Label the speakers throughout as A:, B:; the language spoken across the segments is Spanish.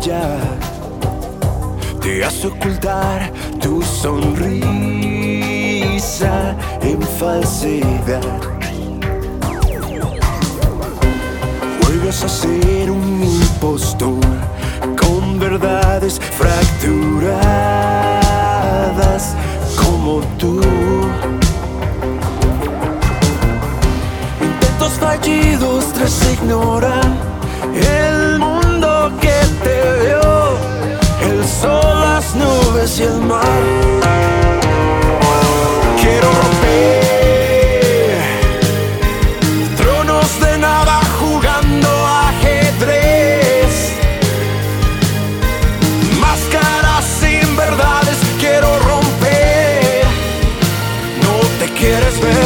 A: pantalla te hace ocultar tu sonrisa en falsedad. Vuelves a ser un impostor con verdades fracturadas como tú. Intentos fallidos trasignoran el mundo que te dio, el sol, las nubes y el mar. Quiero romper tronos de nada jugando ajedrez, máscaras sin verdades. Quiero romper, no te quieres ver.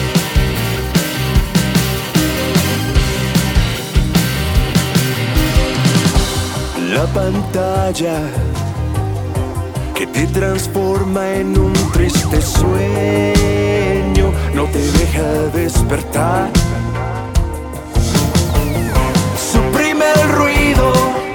A: La pantalla que te transforma en un triste sueño no te deja despertar. Suprime el ruido